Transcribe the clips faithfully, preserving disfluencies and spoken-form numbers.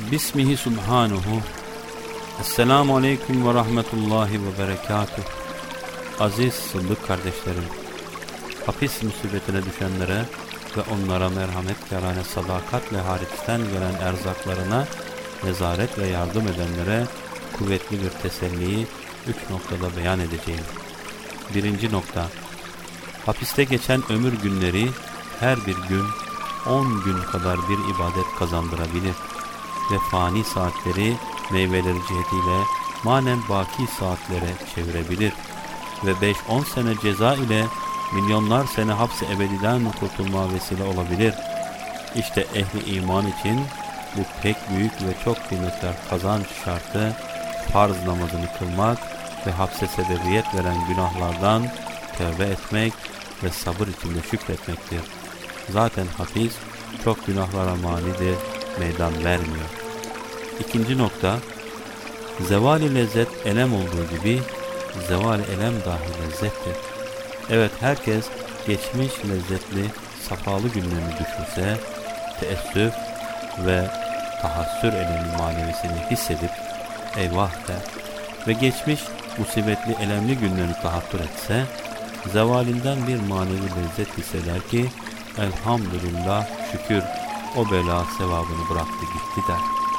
Bismihi subhanehu. Esselamu aleyküm ve rahmetullahi ve berekatuh. Aziz Sıddık kardeşlerim, hapis musibetine düşenlere ve onlara merhametkârane sadakatle hariçten gelen erzaklarına nezaret ve yardım edenlere kuvvetli bir teselliyi üç noktada beyan edeceğim. Birinci nokta: hapiste geçen ömür günleri her bir gün on gün kadar bir ibadet kazandırabilir ve fani saatleri meyveleri cihetiyle manen baki saatlere çevirebilir ve beş on sene ceza ile milyonlar sene hapse ebediden kurtulma vesile olabilir. İşte ehli iman için bu pek büyük ve çok kıymetli kazanç şartı farz namazını kılmak ve hapse sebebiyet veren günahlardan tövbe etmek ve sabır içinde şükretmektir. Zaten hapis çok günahlara manidir, meydan vermiyor. İkinci nokta: zeval-i lezzet elem olduğu gibi zeval-i elem dahi lezzettir. Evet, herkes geçmiş lezzetli, safalı günlerini düşünse, teessüf ve tahassür elemin manevisini hissedip eyvah der ve geçmiş musibetli, elemli günlerini tahattür etse, zevalinden bir manevi lezzet hisseder ki, elhamdülillah, şükür, o bela sevabını bıraktı gitti der.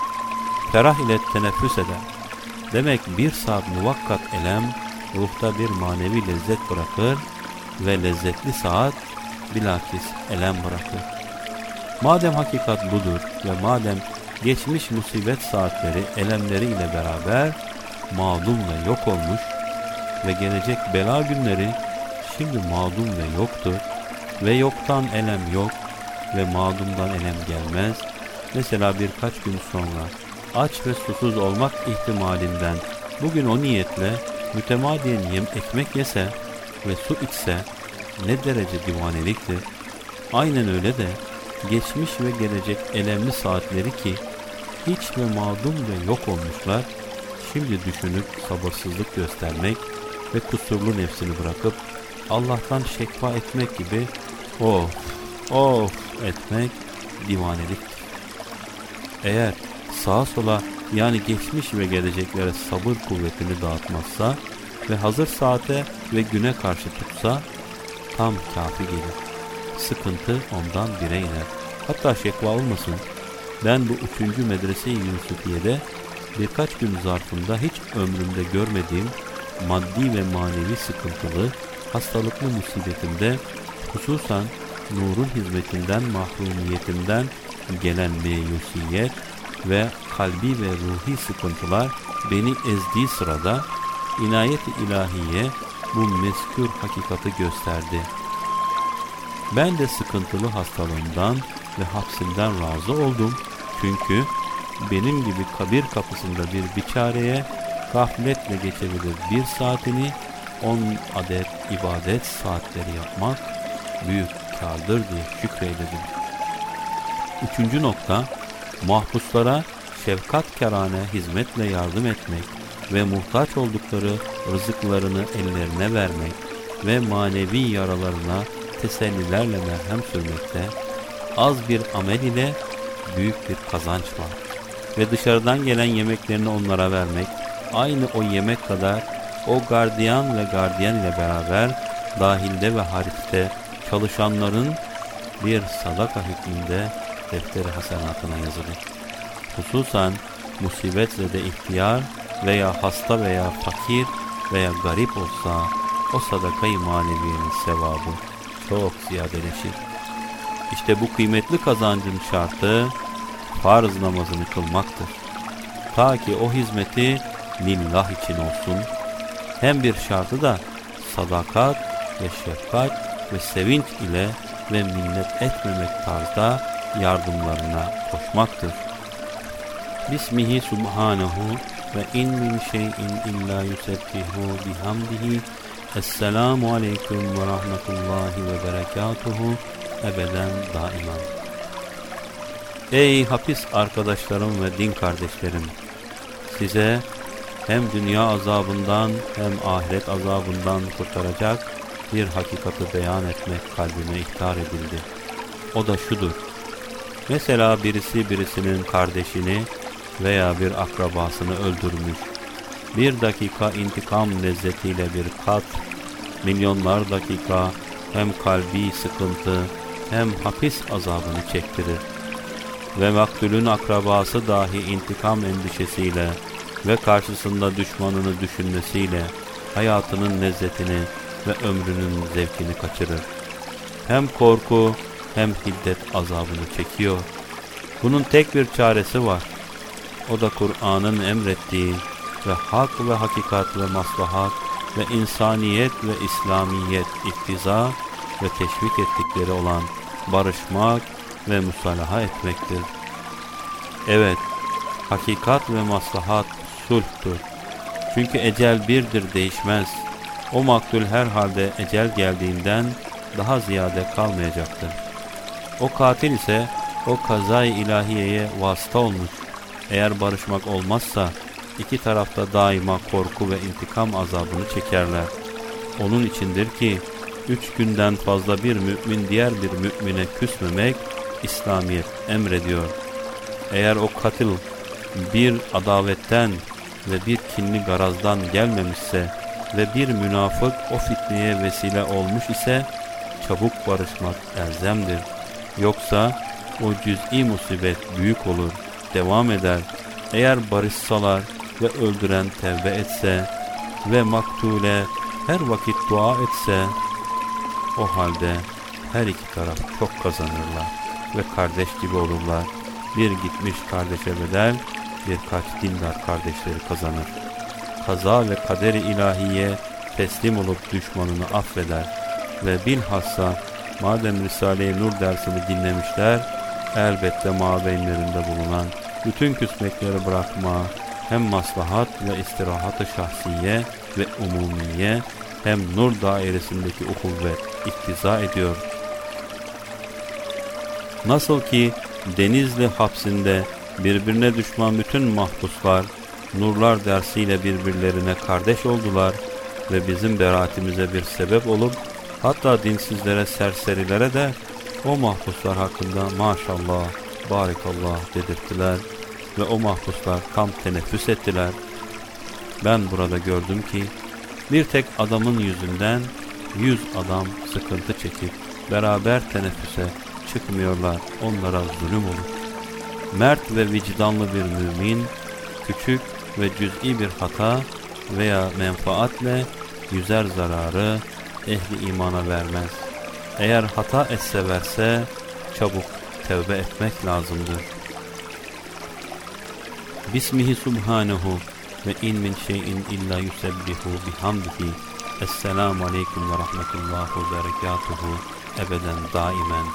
Ferah ile teneffüs eder. Demek bir saat muvakkat elem, ruhta bir manevi lezzet bırakır ve lezzetli saat bilakis elem bırakır. Madem hakikat budur ve madem geçmiş musibet saatleri elemleri ile beraber mağdum ve yok olmuş ve gelecek bela günleri şimdi mağdum ve yoktur ve yoktan elem yok ve mağdumdan elem gelmez. Mesela birkaç gün sonra aç ve susuz olmak ihtimalinden bugün o niyetle mütemadiyen yem ekmek yese ve su içse ne derece divaneliktir. Aynen öyle de geçmiş ve gelecek elemli saatleri ki hiç ve mağdum ve yok olmuşlar, şimdi düşünüp sabırsızlık göstermek ve kusurlu nefsini bırakıp Allah'tan şekva etmek gibi of of etmek divaneliktir. Eğer sağa sola, yani geçmiş ve geleceklere sabır kuvvetini dağıtmazsa ve hazır saate ve güne karşı tutsa tam kafi gelir. Sıkıntı ondan bire iner. Hatta şekva olmasın, ben bu üçüncü medrese-i Yusufiye'de birkaç gün zarfında hiç ömrümde görmediğim maddi ve manevi sıkıntılı, hastalıklı musibetimde, hususan nurun hizmetinden, mahrumiyetinden gelen meyusiyet ve kalbi ve ruhi sıkıntılar beni ezdiği sırada inayet-i ilahiye bu mezkür hakikati gösterdi. Ben de sıkıntılı hastalığımdan ve hapsimden razı oldum. Çünkü benim gibi kabir kapısında bir biçareye gafletle geçebilir bir saatini on adet ibadet saatleri yapmak büyük kârdır diye şükreyledim. Üçüncü nokta: mahpuslara şefkatkârane hizmetle yardım etmek ve muhtaç oldukları rızıklarını ellerine vermek ve manevi yaralarına tesellilerle merhem sürmekte az bir amel ile büyük bir kazanç var. Ve dışarıdan gelen yemeklerini onlara vermek, aynı o yemek kadar o gardiyan ve gardiyan ile beraber dahilde ve hariçte çalışanların bir sadaka hükmünde defteri hasenatına yazılır. Hususan musibetle de ihtiyar veya hasta veya fakir veya garip olsa o sadaka-i maneviyenin sevabı çok ziyadeleşir. İşte bu kıymetli kazancın şartı farz namazını kılmaktır. Ta ki o hizmeti lillah için olsun. Hem bir şartı da sadakat ve şefkat ve sevinç ile ve minnet etmemek tarzda yardımlarına koşmaktır. Bismihi subhanehu ve in min şeyin illa yusebbihu bihamdihi. Esselamu aleyküm ve rahmetullahi ve berekatuhu ebeden daiman. Ey hapis arkadaşlarım ve din kardeşlerim! Size hem dünya azabından hem ahiret azabından kurtaracak bir hakikati beyan etmek kalbime ihtar edildi. O da şudur: mesela birisi birisinin kardeşini veya bir akrabasını öldürmüş, bir dakika intikam lezzetiyle bir kat, milyonlar dakika hem kalbi sıkıntı hem hapis azabını çektirir. Ve maktulün akrabası dahi intikam endişesiyle ve karşısında düşmanını düşünmesiyle hayatının lezzetini ve ömrünün zevkini kaçırır. Hem korku hem hiddet azabını çekiyor. Bunun tek bir çaresi var. O da Kur'an'ın emrettiği ve hak ve hakikat ve maslahat ve insaniyet ve İslamiyet iktiza ve teşvik ettikleri olan barışmak ve musalaha etmektir. Evet, hakikat ve maslahat sulhtur. Çünkü ecel birdir, değişmez. O maktul herhalde ecel geldiğinden daha ziyade kalmayacaktır. O katil ise o kazay ilahiyeye vasıta olmuş. Eğer barışmak olmazsa iki tarafta daima korku ve intikam azabını çekerler. Onun içindir ki üç günden fazla bir mümin diğer bir mümine küsmemek İslamiyet emrediyor. Eğer o katil bir adavetten ve bir kinli garazdan gelmemişse ve bir münafık o fitneye vesile olmuş ise çabuk barışmak elzemdir. Yoksa o cüz'i musibet büyük olur, devam eder. Eğer barışsalar ve öldüren tevbe etse ve maktule her vakit dua etse, o halde her iki taraf çok kazanırlar ve kardeş gibi olurlar. Bir gitmiş kardeşe bedel birkaç dindar kardeşleri kazanır. Kaza ve kader-i ilahiye teslim olup düşmanını affeder ve bilhassa madem Risale-i Nur dersini dinlemişler, elbette mabeynlerinde bulunan bütün küsmekleri bırakma, hem maslahat ve istirahat-ı şahsiye ve umumiye hem nur dairesindeki uhuvvet iktiza ediyor. Nasıl ki Denizli hapsinde birbirine düşman bütün mahpuslar nurlar dersiyle birbirlerine kardeş oldular ve bizim beraatimize bir sebep olup hatta dinsizlere, serserilere de o mahpuslar hakkında maşallah, barikallah dedirttiler ve o mahpuslar tam teneffüs ettiler. Ben burada gördüm ki bir tek adamın yüzünden yüz adam sıkıntı çekip beraber teneffüse çıkmıyorlar, onlara zulüm olur. Mert ve vicdanlı bir mümin küçük ve cüz'i bir hata veya menfaatle yüzer zararı ehli imana vermez. Eğer hata etse verse çabuk tevbe etmek lazımdır. Bismihi subhanehu ve in min şeyin illa yusebbihu bihamdihi. Esselamu aleyküm ve rahmetullahi ve berekatuhu ebeden daimen.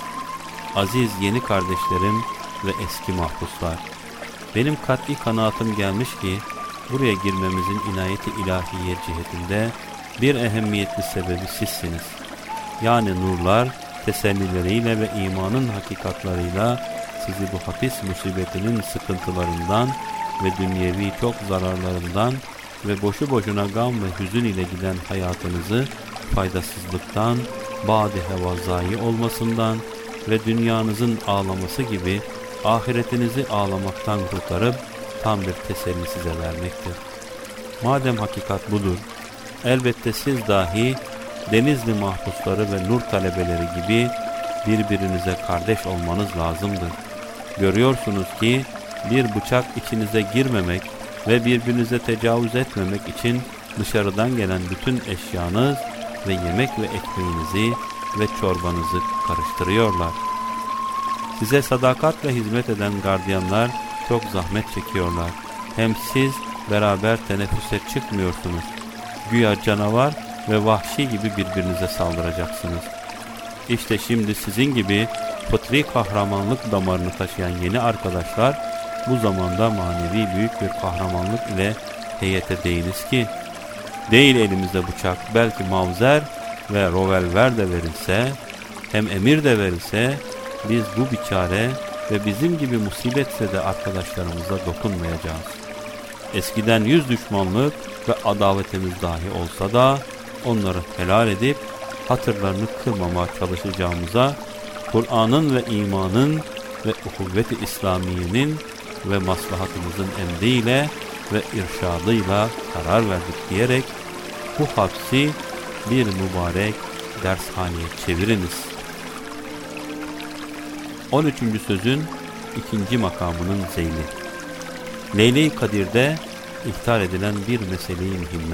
Aziz yeni kardeşlerim ve eski mahpuslar, benim kat'i kanaatim gelmiş ki buraya girmemizin inayeti ilahiye cihetinde bir ehemmiyetli sebebi sizsiniz. Yani nurlar tesellileriyle ve imanın hakikatlarıyla sizi bu hapis musibetinin sıkıntılarından ve dünyevi çok zararlarından ve boşu boşuna gam ve hüzün ile giden hayatınızı faydasızlıktan, bâd-i hevazai olmasından ve dünyanızın ağlaması gibi ahiretinizi ağlamaktan kurtarıp tam bir teselli size vermektir. Madem hakikat budur, elbette siz dahi Denizli mahpusları ve nur talebeleri gibi birbirinize kardeş olmanız lazımdır. Görüyorsunuz ki bir bıçak içinize girmemek ve birbirinize tecavüz etmemek için dışarıdan gelen bütün eşyanız ve yemek ve ekmeğinizi ve çorbanızı karıştırıyorlar. Size sadakatle hizmet eden gardiyanlar çok zahmet çekiyorlar. Hem siz beraber teneffüse çıkmıyorsunuz. Güya canavar ve vahşi gibi birbirinize saldıracaksınız. İşte şimdi sizin gibi fıtri kahramanlık damarını taşıyan yeni arkadaşlar bu zamanda manevi büyük bir kahramanlık ile heyete değiniz ki değil elimizde bıçak, belki mavzer ve rovelver de verilse, hem emir de verilse biz bu biçare ve bizim gibi musibetse de arkadaşlarımıza dokunmayacağız. Eskiden yüz düşmanlık ve adavetimiz dahi olsa da onları helal edip hatırlarını kırmamaya çalışacağımıza Kur'an'ın ve imanın ve uhuvvet-i İslamiye'nin ve maslahatımızın emriyle ve irşadıyla karar verdik diyerek bu hapsi bir mübarek dershaneye çeviriniz. on üçüncü sözün ikinci makamının zeyli. Leyle-i Kadir'de ihtar edilen bir mesele-i mühimme.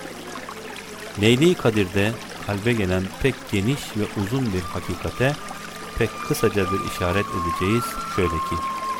Leyle-i Kadir'de kalbe gelen pek geniş ve uzun bir hakikate pek kısaca bir işaret edeceğiz şöyle ki: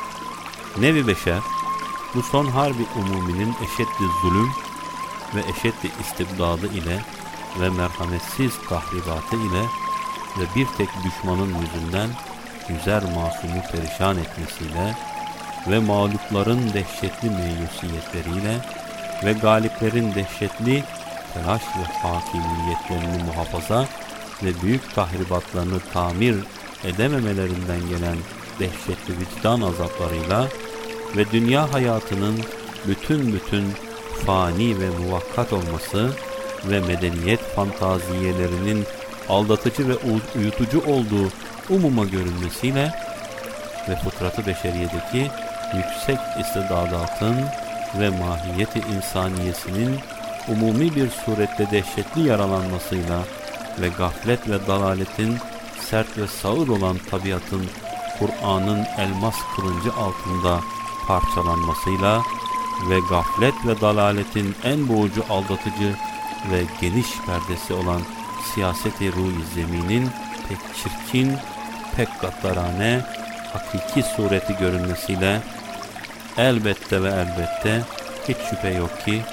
Nevi beşer bu son harbi umuminin eşeddi zulüm ve eşeddi istibdadı ile ve merhametsiz tahribatı ile ve bir tek düşmanın yüzünden yüzer masumu perişan etmesiyle ve mağlupların dehşetli meyusiyetleriyle ve galiplerin dehşetli telaş ve hakimiyetlerini muhafaza ve büyük tahribatlarını tamir edememelerinden gelen dehşetli vicdan azaplarıyla ve dünya hayatının bütün bütün fani ve muvakkat olması ve medeniyet fantaziyelerinin aldatıcı ve uyutucu olduğu umuma görünmesiyle ve fıtratı beşeriyedeki yüksek istidadatın ve mahiyeti insaniyesinin umumi bir surette dehşetli yaralanmasıyla ve gaflet ve dalaletin sert ve sağır olan tabiatın Kur'an'ın elmas kılıncı altında parçalanmasıyla ve gaflet ve dalaletin en boğucu, aldatıcı ve geniş perdesi olan siyaseti ruh-i zeminin pek çirkin, pek gaddarane, hakiki sureti görünmesiyle elbette ve elbette hiç şüphe yok ki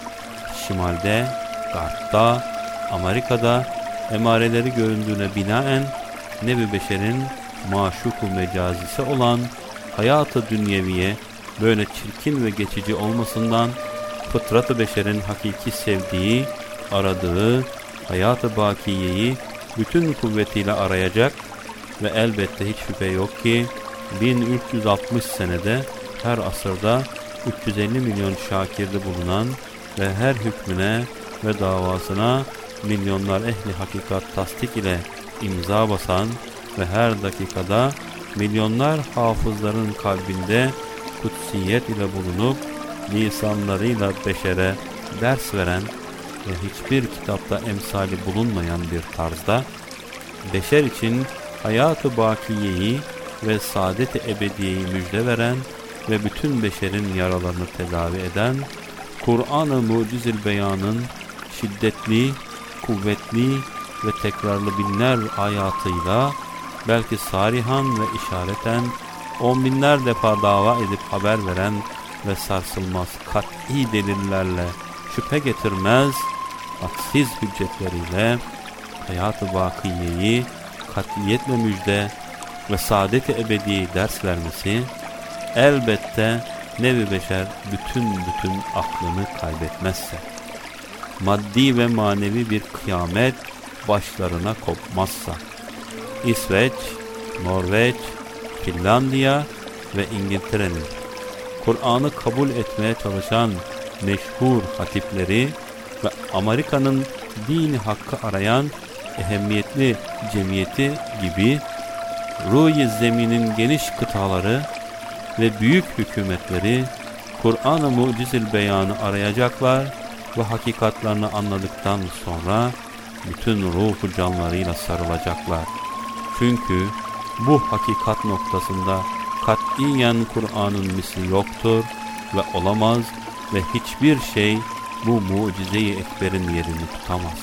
şimalde, garpta, Amerika'da emareleri göründüğüne binaen nevi beşerin maşuku mecazisi olan hayatı dünyeviye böyle çirkin ve geçici olmasından fıtrat-ı beşerin hakiki sevdiği, aradığı hayat-ı bakiyeyi bütün kuvvetiyle arayacak ve elbette hiç şüphe yok ki bin üç yüz altmış senede her asırda üç yüz elli milyon şakirde bulunan ve her hükmüne ve davasına milyonlar ehli hakikat tasdik ile imza basan ve her dakikada milyonlar hafızların kalbinde kutsiyet ile bulunup lisanlarıyla beşere ders veren ve hiçbir kitapta emsali bulunmayan bir tarzda beşer için hayat-ı bakiyeyi ve saadet-i ebediyeyi müjde veren ve bütün beşerin yaralarını tedavi eden Kur'an-ı Mucizül Beyan'ın şiddetli, kuvvetli ve tekrarlı binler ayatıyla belki sarihan ve işareten on binler defa dava edip haber veren ve sarsılmaz kat'i delillerle şüphe getirmez, haksiz hüccetleriyle hayat-ı bakiyeyi katiyetle müjde ve saadet-i ebediyeyi ders vermesi elbette nevi beşer bütün bütün aklını kaybetmezse, maddi ve manevi bir kıyamet başlarına kopmazsa, İsveç, Norveç, Finlandiya ve İngiltere'nin Kur'an'ı kabul etmeye çalışan meşhur hatipleri ve Amerika'nın dini hakkı arayan ehemmiyetli cemiyeti gibi ruh-i zeminin geniş kıtaları ve büyük hükümetleri Kur'an-ı Mucizül Beyan'ı arayacaklar ve hakikatlarını anladıktan sonra bütün ruhu canlarıyla sarılacaklar. Çünkü bu hakikat noktasında katiyen Kur'an'ın misli yoktur ve olamaz ve hiçbir şey bu mucize-i ekberin yerini tutamaz.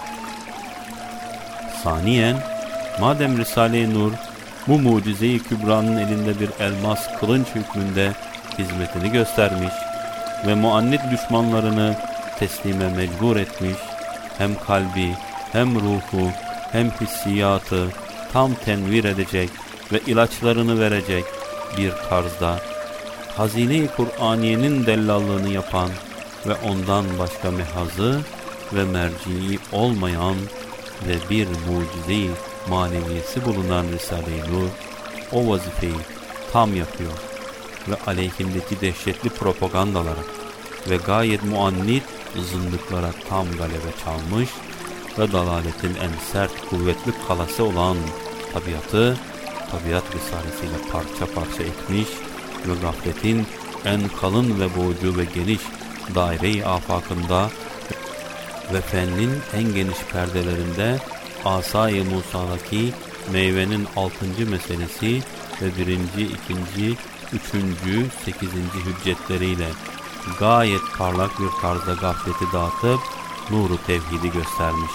Saniyen, madem Risale-i Nur bu mucize-i kübranın elinde bir elmas kılınç hükmünde hizmetini göstermiş ve muannit düşmanlarını teslime mecbur etmiş, hem kalbi, hem ruhu, hem hissiyatı tam tenvir edecek ve ilaçlarını verecek bir tarzda hazine-i Kur'aniyenin dellallığını yapan ve ondan başka mehazı ve merciği olmayan ve bir mucize-i maneviyesi bulunan Risale-i Nur o vazifeyi tam yapıyor ve aleyhindeki dehşetli propagandalara ve gayet muannit zındıklara tam galebe çalmış ve dalaletin en sert kuvvetli kalası olan tabiatı tabiat risalesiyle parça parça etmiş ve gafletin en kalın ve boğucu ve geniş daire-i afakında ve fennin en geniş perdelerinde Asay-ı Musa'daki meyvenin altıncı meselesi ve birinci, ikinci, üçüncü, sekizinci hüccetleriyle gayet parlak bir tarzda gafleti dağıtıp nuru tevhidi göstermiş.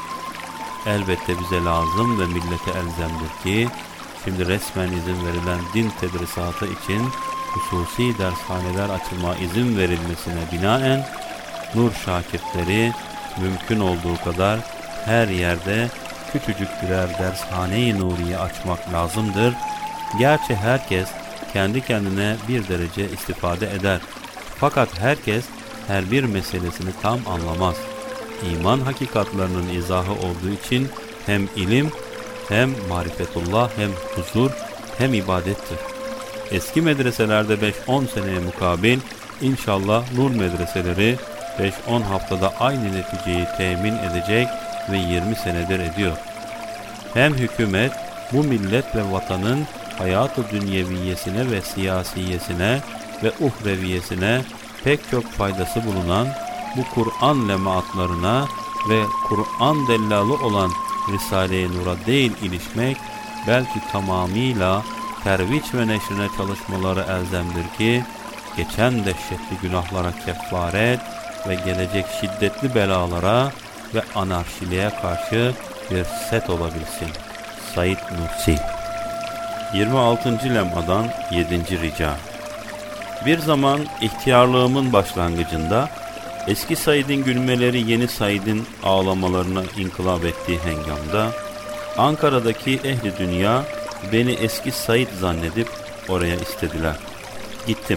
Elbette bize lazım ve millete elzemdir ki şimdi resmen izin verilen din tedrisatı için hususi dershaneler açılma izin verilmesine binaen nur şakirtleri mümkün olduğu kadar her yerde küçücük birer dershane-i nuriye açmak lazımdır. Gerçi herkes kendi kendine bir derece istifade eder. Fakat herkes her bir meselesini tam anlamaz. İman hakikatlarının izahı olduğu için hem ilim, hem marifetullah, hem huzur, hem ibadettir. Eski medreselerde beş on seneye mukabil inşallah nur medreseleri beş on haftada aynı neticeyi temin edecek ve yirmi senedir ediyor. Hem hükümet bu millet ve vatanın hayat-ı dünyeviyesine ve siyasiyesine ve uhreviyesine pek çok faydası bulunan bu Kur'an lemaatlarına ve Kur'an dellalı olan Risale-i Nur'a değil ilişmek, belki tamamıyla terviç ve neşrine çalışmaları elzemdir ki geçen dehşetli günahlara kefaret ve gelecek şiddetli belalara ve anarşiliğe karşı bir set olabilsin. Said Nursi. yirmi altıncı lemadan yedinci rica. Bir zaman ihtiyarlığımın başlangıcında eski Said'in gülmeleri yeni Said'in ağlamalarına inkılap ettiği hengamda Ankara'daki ehli dünya beni eski Said zannedip oraya istediler. Gittim.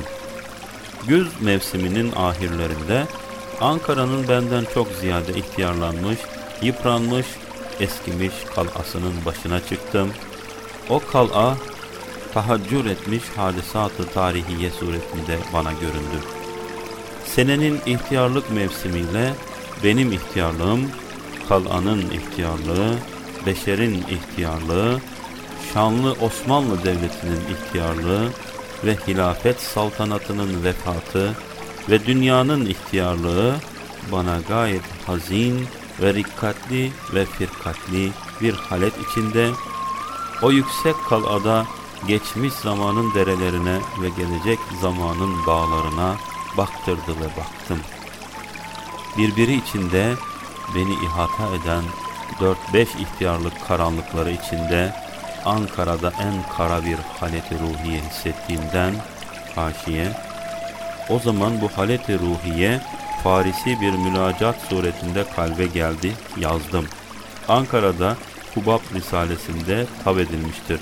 Güz mevsiminin ahirlerinde Ankara'nın benden çok ziyade ihtiyarlanmış, yıpranmış, eskimiş kal'asının başına çıktım. O kal'a tahaccür etmiş hadisat-ı tarihiye suretinde bana göründü. Senenin ihtiyarlık mevsimiyle benim ihtiyarlığım, kal'anın ihtiyarlığı, beşerin ihtiyarlığı, şanlı Osmanlı Devleti'nin ihtiyarlığı ve hilafet saltanatının vefatı ve dünyanın ihtiyarlığı bana gayet hazin ve rikkatli ve firkatli bir halet içinde o yüksek kal'ada geçmiş zamanın derelerine ve gelecek zamanın dağlarına baktırdı ve baktım. Birbiri içinde beni ihata eden dört beş ihtiyarlık karanlıkları içinde Ankara'da en kara bir halet-i ruhiye hissettiğimden haşiye, o zaman bu halet-i ruhiye Farisi bir mülacat suretinde kalbe geldi, yazdım. Ankara'da Hubab Risalesinde tab edilmiştir.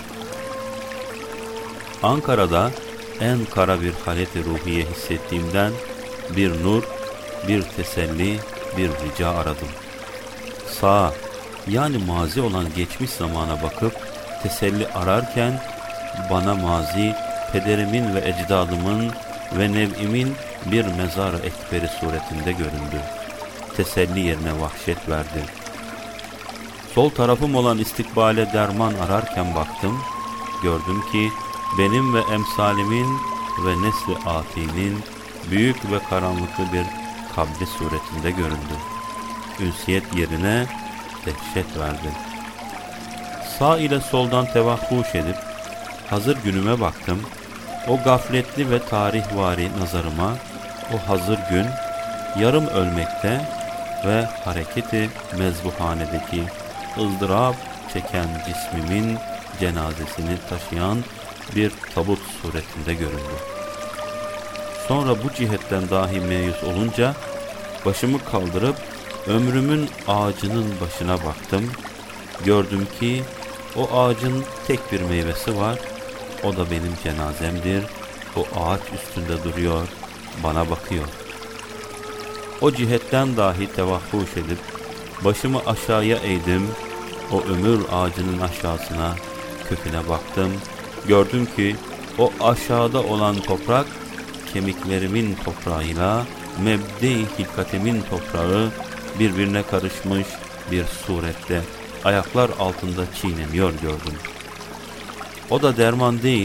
Ankara'da en kara bir halet-i ruhiye hissettiğimden bir nur, bir teselli, bir rica aradım. Sağa, yani mazi olan geçmiş zamana bakıp teselli ararken bana mazi, pederimin ve ecdadımın ve nev'imin bir mezar-ı ekberi suretinde göründü. Teselli yerine vahşet verdi. Sol tarafım olan istikbale derman ararken baktım, gördüm ki benim ve emsalimin ve nesli atinin büyük ve karanlıklı bir kabri suretinde göründü. Ünsiyet yerine dehşet verdi. Sağ ile soldan tevahhuş edip hazır günüme baktım. O gafletli ve tarihvari nazarıma o hazır gün yarım ölmekte ve hareketi mezbuhanedeki ızdırap çeken cismimin cenazesini taşıyan bir tabut suretinde göründü. Sonra bu cihetten dahi meyus olunca başımı kaldırıp ömrümün ağacının başına baktım. Gördüm ki o ağacın tek bir meyvesi var. O da benim cenazemdir. O ağaç üstünde duruyor, bana bakıyor. O cihetten dahi tevahhuş edip başımı aşağıya eğdim. O ömür ağacının aşağısına, köküne baktım. Gördüm ki o aşağıda olan toprak kemiklerimin toprağıyla mebde-i hilkatimin toprağı birbirine karışmış bir surette ayaklar altında çiğneniyor gördüm. O da derman değil,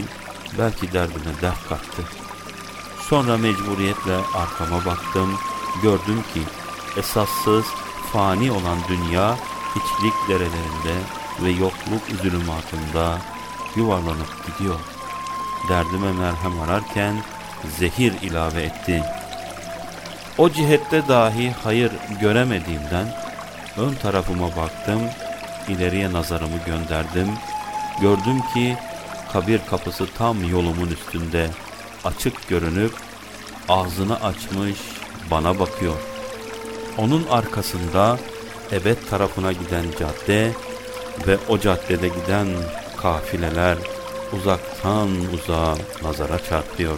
belki derdime dert kattı. Sonra mecburiyetle arkama baktım, gördüm ki esassız, fani olan dünya hiçlik derelerinde ve yokluk zulümatında yuvarlanıp gidiyor. Derdime merhem ararken zehir ilave etti. O cihette dahi hayır göremediğimden ön tarafıma baktım, ileriye nazarımı gönderdim. Gördüm ki kabir kapısı tam yolumun üstünde açık görünüp ağzını açmış bana bakıyor. Onun arkasında ebed tarafına giden cadde ve o caddede giden kafileler uzaktan uzağa nazara çarpıyor.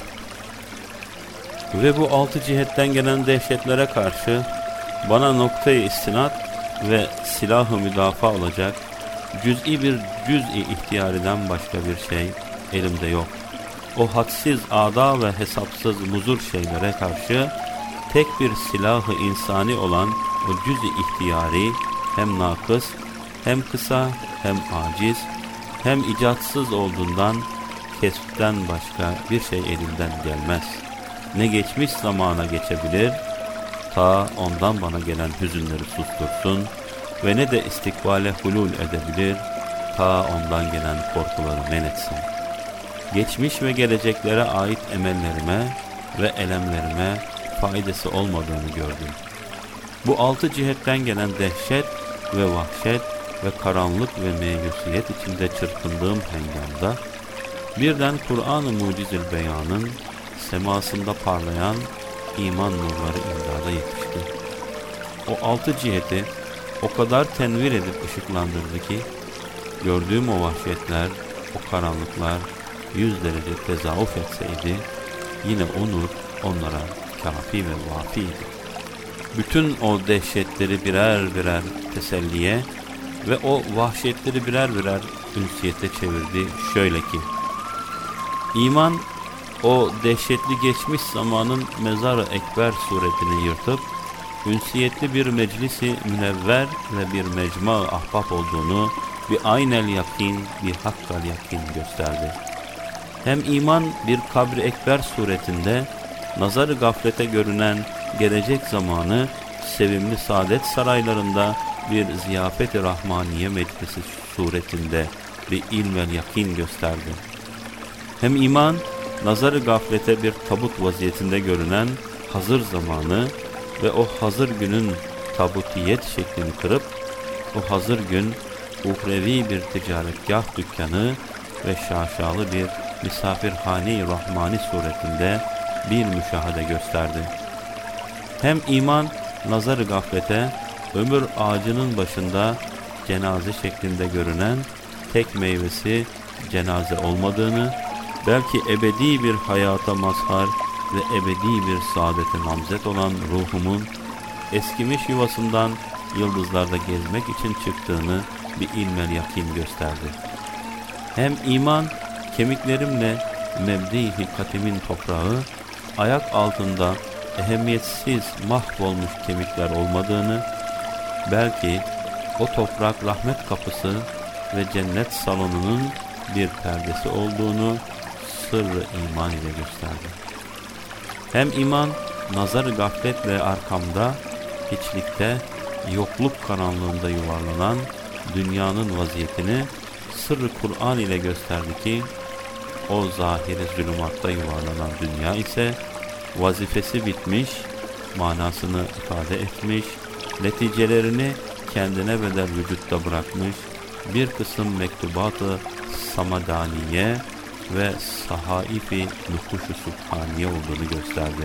Ve bu altı cihetten gelen dehşetlere karşı bana noktayı istinat ve silah-ı müdafaa olacak cüz'i bir cüz'i ihtiyariden başka bir şey elimde yok. O hadsiz ada ve hesapsız muzur şeylere karşı tek bir silah-ı insani olan o cüz-i ihtiyari hem nakıs, hem kısa, hem aciz, hem icatsız olduğundan kesften başka bir şey elimden gelmez. Ne geçmiş zamana geçebilir, ta ondan bana gelen hüzünleri sustursun ve ne de istikbale hulul edebilir, ta ondan gelen korkuları men etsin. Geçmiş ve geleceklere ait emellerime ve elemlerime faydası olmadığını gördüm. Bu altı cihetten gelen dehşet ve vahşet ve karanlık ve meyusiyet içinde çırpındığım hengamda birden Kur'an-ı Mucizül Beyan'ın semasında parlayan iman nurları imdada yetişti. O altı ciheti o kadar tenvir edip ışıklandırdı ki gördüğüm o vahşetler, o karanlıklar yüz derece tezahuf etseydi yine o nur onlara kafi ve vafiydi. Bütün o dehşetleri birer birer teselliye ve o vahşetleri birer birer ünsiyete çevirdi şöyle ki: İman o dehşetli geçmiş zamanın mezar-ı ekber suretini yırtıp ünsiyetli bir meclisi münevver ve bir mecma-ı ahbap olduğunu bir aynel yakin, bir hakkal yakin gösterdi. Hem iman bir kabr-i ekber suretinde nazar-ı gaflete görünen gelecek zamanı sevimli saadet saraylarında bir ziyafet-i rahmaniye meclisi suretinde bir ilmel yakin gösterdi. Hem iman nazar-ı gaflete bir tabut vaziyetinde görünen hazır zamanı ve o hazır günün tabutiyet şeklini kırıp o hazır gün uhrevi bir ticaretgah dükkanı ve şaşalı bir misafirhane-i rahmani suretinde bir müşahede gösterdi. Hem iman nazar-ı gaflete ömür ağacının başında cenaze şeklinde görünen tek meyvesi cenaze olmadığını, belki ebedi bir hayata mazhar ve ebedi bir saadete namzet olan ruhumun eskimiş yuvasından yıldızlarda gezmek için çıktığını bir ilmel yakin gösterdi. Hem iman kemiklerimle mebdi hilkatimin toprağı ayak altında ehemmiyetsiz mahvolmuş kemikler olmadığını, belki o toprak rahmet kapısı ve cennet salonunun bir perdesi olduğunu sırrı iman ile gösterdi. Hem iman nazar-ı gafletle arkamda hiçlikte yokluk karanlığında yuvarlanan dünyanın vaziyetini sırrı Kur'an ile gösterdi ki o zahiri zulümatta yuvarlanan dünya ise vazifesi bitmiş, manasını ifade etmiş, neticelerini kendine bedel vücutta bırakmış bir kısım mektubat-ı samadaniye ve sahaifi nukuş-u subhaniye olduğunu gösterdi.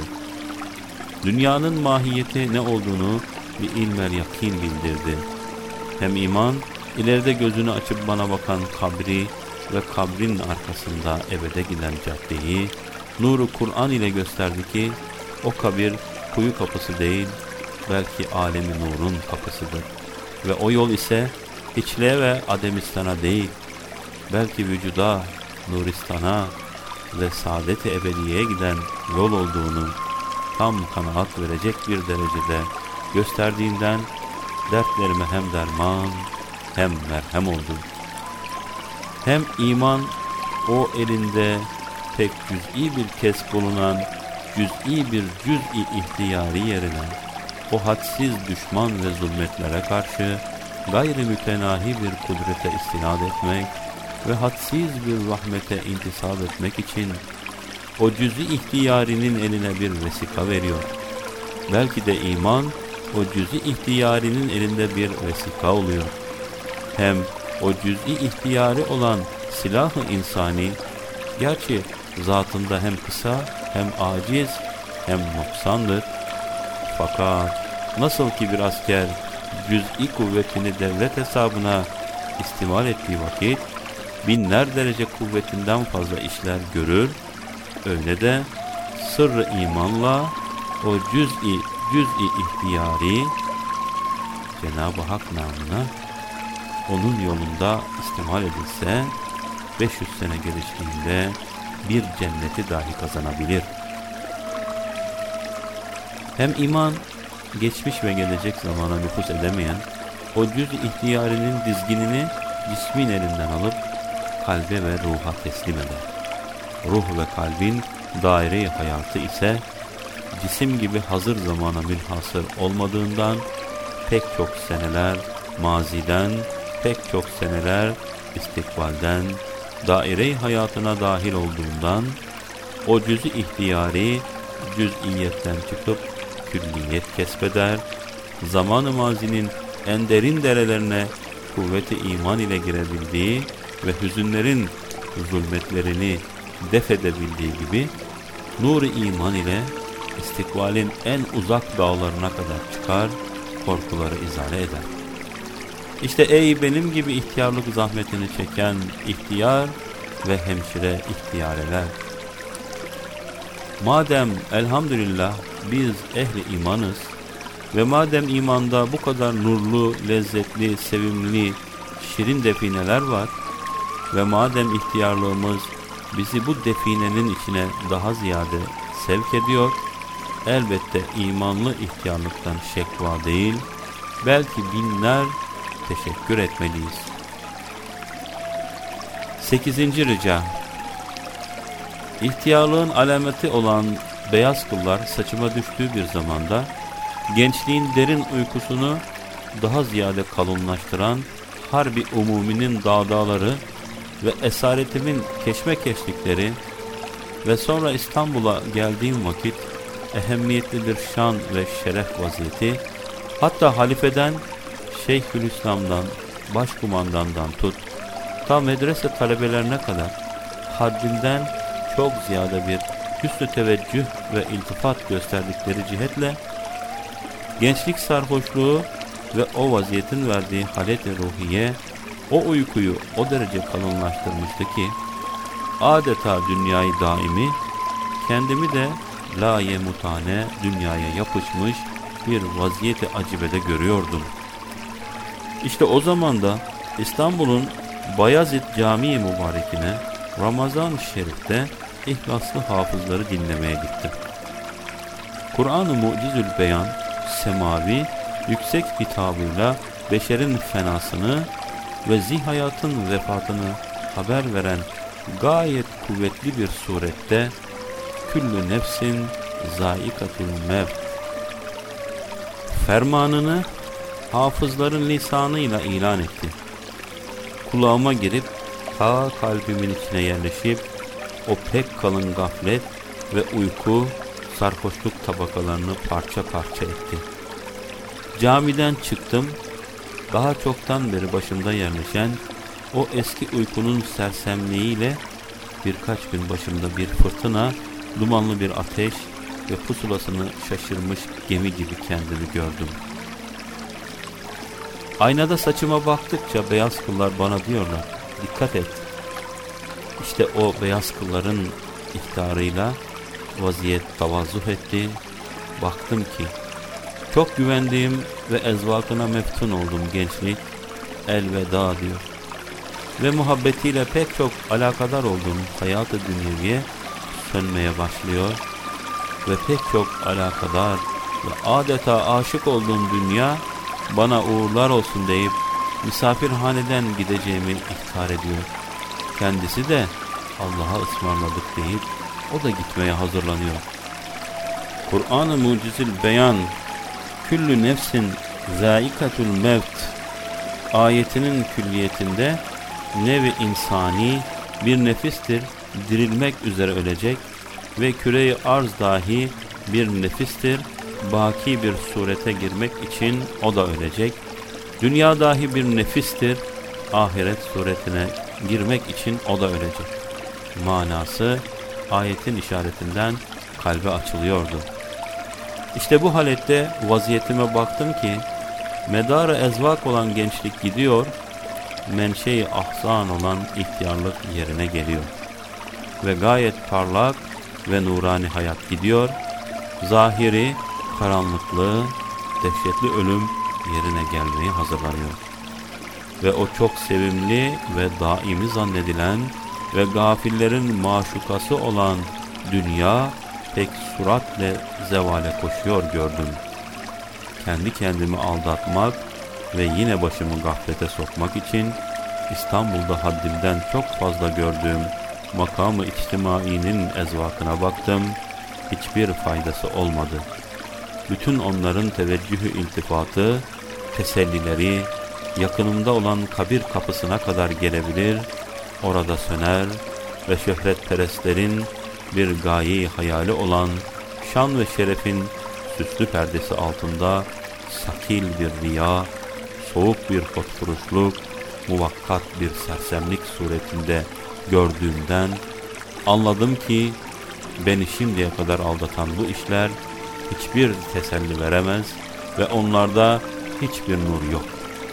Dünyanın mahiyeti ne olduğunu bir ilmel yakin bildirdi. Hem iman ileride gözünü açıp bana bakan kabri ve kabrin arkasında ebede giden caddeyi nuru Kur'an ile gösterdi ki o kabir kuyu kapısı değil, belki alemi nurun kapısıdır. Ve o yol ise hiçliğe ve ademistana değil, belki vücuda, nuristana ve saadet-i ebediyeye giden yol olduğunu tam kanaat verecek bir derecede gösterdiğinden dertlerime hem derman hem merhem oldu. Hem iman o elinde pek cüz'i bir kesb bulunan cüz'i bir cüz'i ihtiyari yerine o hadsiz düşman ve zulmetlere karşı gayri mütenahi bir kudrete istinad etmek ve hadsiz bir rahmete intisap etmek için o cüz'i ihtiyarinin eline bir vesika veriyor. Belki de iman o cüz'i ihtiyarinin elinde bir vesika oluyor. Hem o cüz'i ihtiyari olan silah-ı insani, gerçi zatında hem kısa hem aciz hem noksandır. Fakat nasıl ki bir asker cüz'i kuvvetini devlet hesabına istimal ettiği vakit binler derece kuvvetinden fazla işler görür, öyle de sırrı imanla o cüz'i cüz'i ihtiyari Cenab-ı Hak namına onun yolunda istimal edilse beş yüz sene geliştiğinde bir cenneti dahi kazanabilir. Hem iman geçmiş ve gelecek zamana nüfuz edemeyen o cüz-i ihtiyarinin dizginini cismin elinden alıp kalbe ve ruha teslim eder. Ruh ve kalbin daire-i hayatı ise cisim gibi hazır zamana münhasır olmadığından pek çok seneler maziden, pek çok seneler istikbalden, daire-i hayatına dahil olduğundan o cüz-i ihtiyari cüz'iyetten çıkıp külliyet kesbeder, zaman-ı mazinin en derin derelerine kuvvet-i iman ile girebildiği ve hüzünlerin zulmetlerini def edebildiği gibi nur-i iman ile istikbalin en uzak dağlarına kadar çıkar, korkuları izale eder. İşte ey benim gibi ihtiyarlık zahmetini çeken ihtiyar ve hemşire ihtiyareler! Madem elhamdülillah biz ehli imanız ve madem imanda bu kadar nurlu, lezzetli, sevimli, şirin defineler var ve madem ihtiyarlığımız bizi bu definenin içine daha ziyade sevk ediyor, elbette imanlı ihtiyarlıktan şekva değil, belki binler teşekkür etmeliyiz. Sekizinci rica: İhtiyarlığın alameti olan beyaz kıllar saçıma düştüğü bir zamanda gençliğin derin uykusunu daha ziyade kalınlaştıran harbi umuminin dağdağları ve esaretimin keşmekeşlikleri ve sonra İstanbul'a geldiğim vakit ehemmiyetli bir şan ve şeref vaziyeti, hatta halifeden, Şeyhülislam'dan, başkumandandan tut, ta medrese talebelerine kadar haddinden çok ziyade bir hüsnü teveccüh ve iltifat gösterdikleri cihetle gençlik sarhoşluğu ve o vaziyetin verdiği halet-i ruhiye o uykuyu o derece kalınlaştırmıştı ki adeta dünyayı daimi, kendimi de la yemutane dünyaya yapışmış bir vaziyeti acibede görüyordum. İşte o zaman da İstanbul'un Bayazid Camii mübarekine Ramazan-ı Şerif'te ihlaslı hafızları dinlemeye gittim. Kur'an-ı Mucizül Beyan, semavi, yüksek hitabıyla beşerin fenasını ve zihayatın vefatını haber veren gayet kuvvetli bir surette küllü nefsin zâikatül mevt fermanını hafızların lisanıyla ilan etti. Kulağıma girip ta kalbimin içine yerleşip o pek kalın gaflet ve uyku sarhoşluk tabakalarını parça parça etti. Camiden çıktım, daha çoktan beri başımda yerleşen o eski uykunun sersemliğiyle birkaç gün başımda bir fırtına, dumanlı bir ateş ve pusulasını şaşırmış gemi gibi kendimi gördüm. Aynada saçıma baktıkça beyaz kıllar bana diyorlar, dikkat et. İşte o beyaz kılların ihtarıyla vaziyet tavazuh etti. Baktım ki çok güvendiğim ve ezvakına meftun olduğum gençlik elveda diyor. Ve muhabbetiyle pek çok alakadar olduğum hayat-ı dünyeviye sönmeye başlıyor. Ve pek çok alakadar ve adeta aşık olduğum dünya bana uğurlar olsun deyip misafirhaneden gideceğimi ihtar ediyor. Kendisi de Allah'a ısmarladık deyip o da gitmeye hazırlanıyor. Kur'an-ı Mucizül Beyan küllü nefsin zâikatul mevt ayetinin külliyetinde nevi insani bir nefistir, dirilmek üzere ölecek ve küre-i arz dahi bir nefistir, baki bir surete girmek için o da ölecek. Dünya dahi bir nefistir, ahiret suretine girmek için o da ölecek. Manası ayetin işaretinden kalbe açılıyordu. İşte bu halette vaziyetime baktım ki medar-ı ezvak olan gençlik gidiyor, menşe-i ahzan olan ihtiyarlık yerine geliyor. Ve gayet parlak ve nurani hayat gidiyor, zahiri, karanlıklığı, dehşetli ölüm yerine gelmeye hazırlanıyor. Ve o çok sevimli ve daimi zannedilen ve gafillerin maşukası olan dünya pek süratle zevale koşuyor gördüm. Kendi kendimi aldatmak ve yine başımı gaflete sokmak için İstanbul'da haddimden çok fazla gördüğüm makamı içtimainin ezvakına baktım, hiçbir faydası olmadı. Bütün onların teveccühü iltifatı, tesellileri, yakınımda olan kabir kapısına kadar gelebilir, orada söner ve şöhretperestlerin bir gaye-i hayali olan şan ve şerefin süslü perdesi altında sakil bir riya, soğuk bir hotfuruşluk, muvakkat bir sersemlik suretinde gördüğümden anladım ki beni şimdiye kadar aldatan bu işler hiçbir teselli veremez ve onlarda hiçbir nur yok.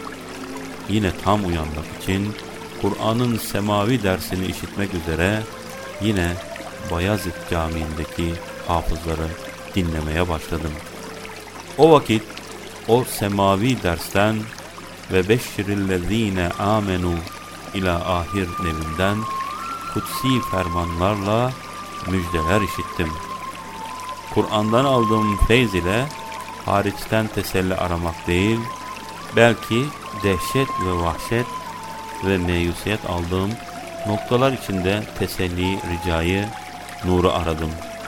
Yine tam uyanmak için Kur'an'ın semavi dersini işitmek üzere yine Bayezid Camii'ndeki hafızları dinlemeye başladım. O vakit o semavi dersten ve beşşirillezine amenu ila ahir nevinden kutsi fermanlarla müjdeler işittim. Kur'an'dan aldığım feyz ile hariçten teselli aramak değil, belki dehşet ve vahşet ve meyusiyet aldığım noktalar içinde teselli, ricayı, nuru aradım.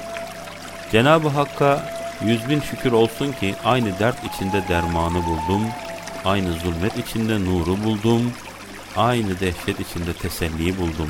Cenab-ı Hakk'a yüz bin şükür olsun ki aynı dert içinde dermanı buldum, aynı zulmet içinde nuru buldum, aynı dehşet içinde teselliyi buldum.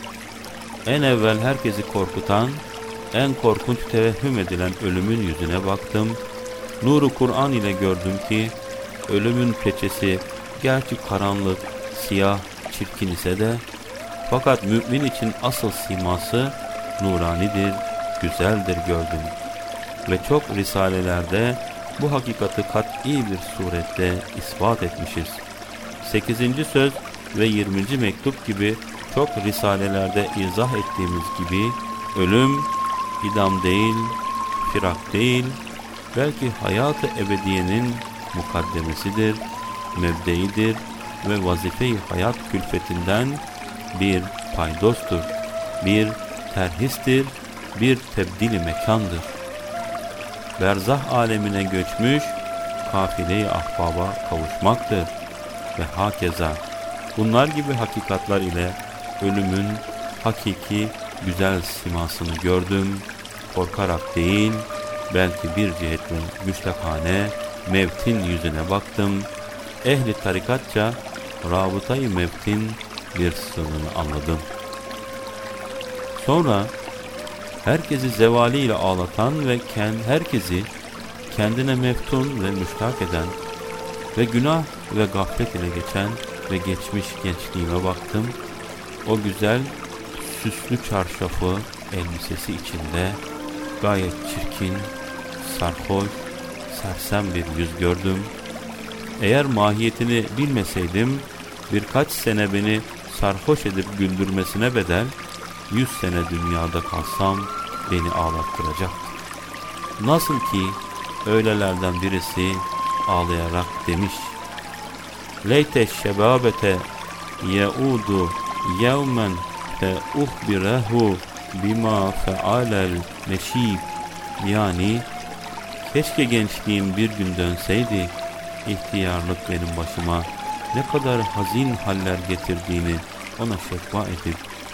En evvel herkesi korkutan, en korkunç tevehhüm edilen ölümün yüzüne baktım. Nuru Kur'an ile gördüm ki ölümün peçesi gerçi karanlık, siyah, çirkin ise de fakat mümin için asıl siması nuranidir, güzeldir gördüm. Ve çok risalelerde bu hakikati kat'i bir surette ispat etmişiz. sekizinci söz ve yirminci mektup gibi çok risalelerde izah ettiğimiz gibi ölüm idam değil, firak değil, belki hayat-ı ebediyenin mukaddemesidir, mebdeidir ve vazife-i hayat külfetinden bir paydostur, bir terhistir, bir tebdil-i mekandır. Berzah alemine göçmüş kafile-i ahbaba kavuşmaktır ve hakeza. Bunlar gibi hakikatlar ile ölümün hakiki güzel simasını gördüm, korkarak değil, belki bir cihetle müştakane mevtin yüzüne baktım, ehli tarikatça rabıtayı mevtin bir sırrını anladım. Sonra herkesi zevaliyle ağlatan ve herkesi kendine meftun ve müştak eden ve günah ve gaflet ile geçen ve geçmiş gençliğime baktım. O güzel süslü çarşafı elbisesi içinde gayet çirkin, sarhoş, sersem bir yüz gördüm. Eğer mahiyetini bilmeseydim birkaç sene beni sarhoş edip güldürmesine bedel yüz sene dünyada kalsam beni ağlattıracaktı. Nasıl ki öylelerden birisi ağlayarak demiş: Leyte şebabete yeudu yevmen fe uhbirehu bima fealel meşib. Yani keşke gençliğim bir gün dönseydi, ihtiyarlık benim başıma ne kadar hazin haller getirdiğini ona şekva edip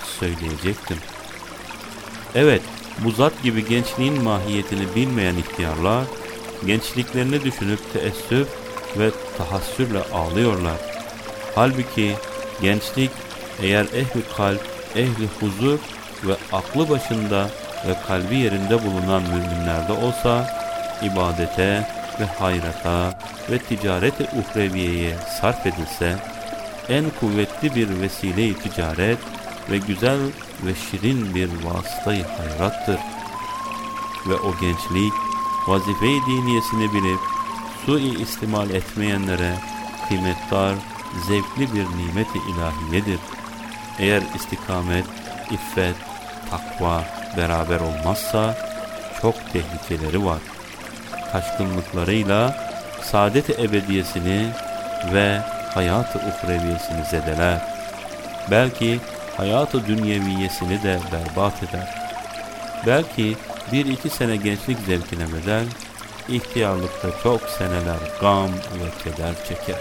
söyleyecektim. Evet, bu zat gibi gençliğin mahiyetini bilmeyen ihtiyarlar, gençliklerini düşünüp teessüf ve tahassürle ağlıyorlar. Halbuki gençlik eğer ehli kalp, ehli huzur ve aklı başında ve kalbi yerinde bulunan müminlerde olsa, ibadete ve hayrata ve ticareti uhreviyeye sarf edilse, en kuvvetli bir vesile-i ticaret ve güzel ve şirin bir vasıtayı hayrattır. Ve o gençlik, vazife-i diniyesini bilip, su-i istimal etmeyenlere kıymetdar, zevkli bir nimet-i ilahiyedir. Eğer istikamet, iffet, takva beraber olmazsa, çok tehlikeleri var. Taşkınlıklarıyla saadet-i ebediyesini ve hayat-ı uhreviyesini zedeler. Belki hayat-ı dünyeviyesini de berbat eder. Belki bir iki sene gençlik zevkine bedel, ihtiyarlıkta çok seneler gam ve keder çeker.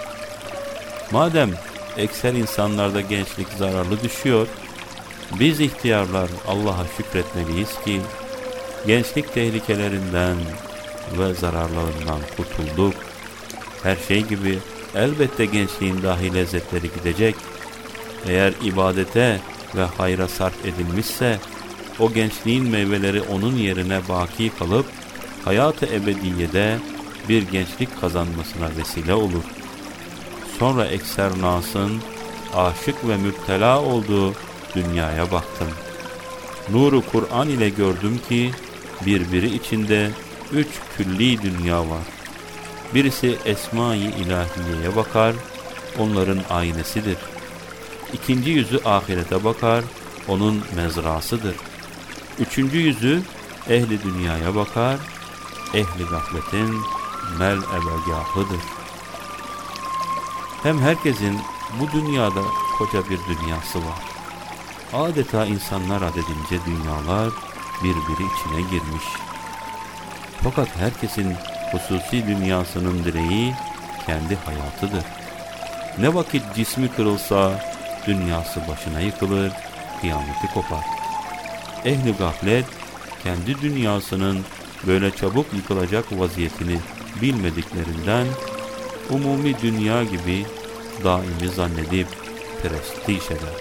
Madem ekser insanlarda gençlik zararlı düşüyor, biz ihtiyarlar Allah'a şükretmeliyiz ki, gençlik tehlikelerinden ve zararlarından kurtulduk. Her şey gibi elbette gençliğin dahi lezzetleri gidecek. Eğer ibadete ve hayra sarf edilmişse, o gençliğin meyveleri onun yerine baki kalıp, hayat-ı ebediyede bir gençlik kazanmasına vesile olur. Sonra ekser nasın, aşık ve müptela olduğu dünyaya baktım. Nuru Kur'an ile gördüm ki, birbiri içinde üç külli dünya var. Birisi Esma-i İlahiye'ye bakar, onların aynesidir. İkinci yüzü ahirete bakar, onun mezrasıdır. Üçüncü yüzü ehli dünyaya bakar, ehli gafletin mel-ebegahıdır. Hem herkesin bu dünyada koca bir dünyası var. Adeta insanlar adedince dünyalar birbiri içine girmiş. Fakat herkesin hususi dünyasının direği kendi hayatıdır. Ne vakit cismi kırılsa dünyası başına yıkılır, kıyameti kopar. Ehli gaflet kendi dünyasının böyle çabuk yıkılacak vaziyetini bilmediklerinden umumi dünya gibi daimi zannedip prestij eder.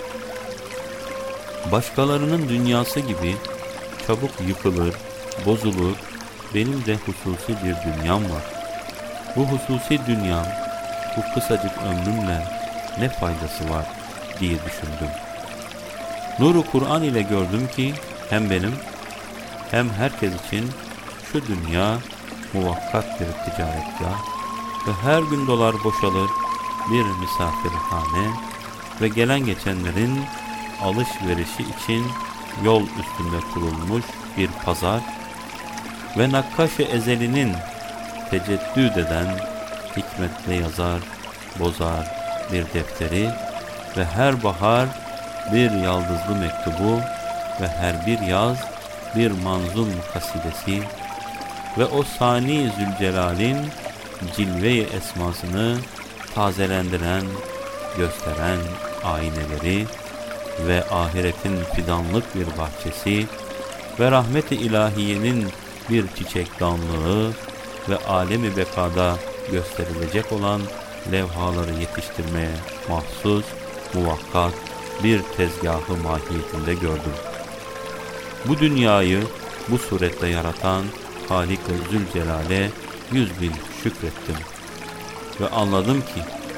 Başkalarının dünyası gibi çabuk yıkılır, bozulur, benim de hususi bir dünyam var. Bu hususi dünyam, bu kısacık ömrümle ne faydası var diye düşündüm. Nuru Kur'an ile gördüm ki hem benim hem herkes için şu dünya muvakkat bir ticaretgah ve her gün dolar boşalır bir misafirhane ve gelen geçenlerin alışverişi için yol üstünde kurulmuş bir pazar ve nakkaş-ı ezelinin teceddüd eden hikmetle yazar, bozar bir defteri ve her bahar bir yaldızlı mektubu ve her bir yaz bir manzum kasidesi ve o Sani Zülcelal'in cilve-i esmasını tazelendiren, gösteren ayneleri ve ahiretin fidanlık bir bahçesi ve rahmet-i ilahiyenin bir çiçek damlığı ve alemi bekada gösterilecek olan levhaları yetiştirmeye mahsus, muvakkat bir tezgahı mahiyetinde gördüm. Bu dünyayı bu surette yaratan Halik-ı Zülcelal'e yüz bin şükrettim ve anladım ki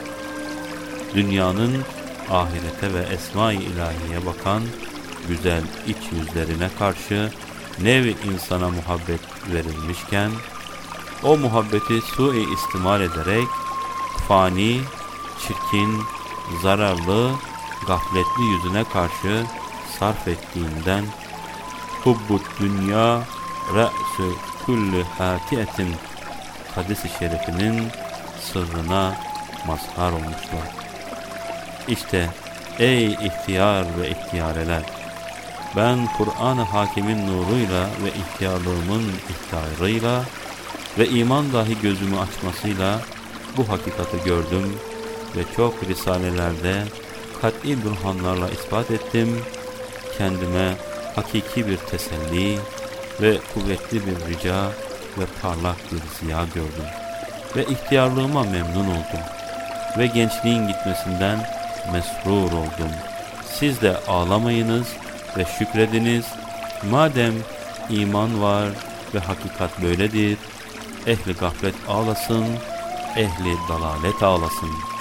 dünyanın ahirete ve esma-i ilahiye bakan güzel iç yüzlerine karşı nev-i insana muhabbet verilmişken, o muhabbeti su-i istimal ederek fani, çirkin, zararlı, gafletli yüzüne karşı sarf ettiğinden hubbut dünya re'sü kulli hatiyetin hadis-i şerifinin sırrına mazhar olmuşlar. İşte ey ihtiyar ve ihtiyareler, ben Kur'an-ı Hakim'in nuruyla ve ihtiyarlığımın ihtarıyla ve iman dahi gözümü açmasıyla bu hakikati gördüm ve çok risalelerde kat'i burhanlarla ispat ettim. Kendime hakiki bir teselli ve kuvvetli bir rica ve parlak bir ziya gördüm. Ve ihtiyarlığıma memnun oldum. Ve gençliğin gitmesinden mesrur oldum. Siz de ağlamayınız ve şükrediniz. Madem iman var ve hakikat böyledir, ehli gaflet ağlasın, ehli dalalet ağlasın.